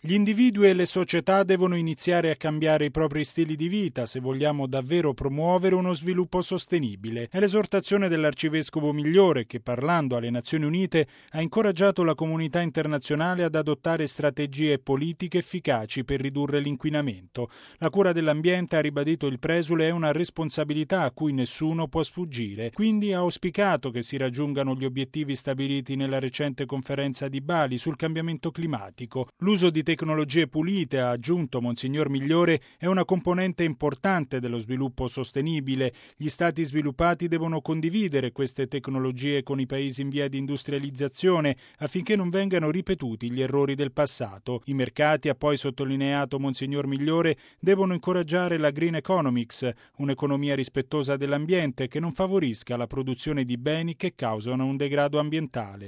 Gli individui e le società devono iniziare a cambiare i propri stili di vita se vogliamo davvero promuovere uno sviluppo sostenibile. È l'esortazione dell'Arcivescovo Migliore che, parlando alle Nazioni Unite, ha incoraggiato la comunità internazionale ad adottare strategie politiche efficaci per ridurre l'inquinamento. La cura dell'ambiente, ha ribadito il presule, è una responsabilità a cui nessuno può sfuggire. Quindi ha auspicato che si raggiungano gli obiettivi stabiliti nella recente conferenza di Bali sul cambiamento climatico. L'uso di tecnologie pulite, ha aggiunto Monsignor Migliore, è una componente importante dello sviluppo sostenibile. Gli stati sviluppati devono condividere queste tecnologie con i paesi in via di industrializzazione affinché non vengano ripetuti gli errori del passato. I mercati, ha poi sottolineato Monsignor Migliore, devono incoraggiare la green economics, un'economia rispettosa dell'ambiente che non favorisca la produzione di beni che causano un degrado ambientale.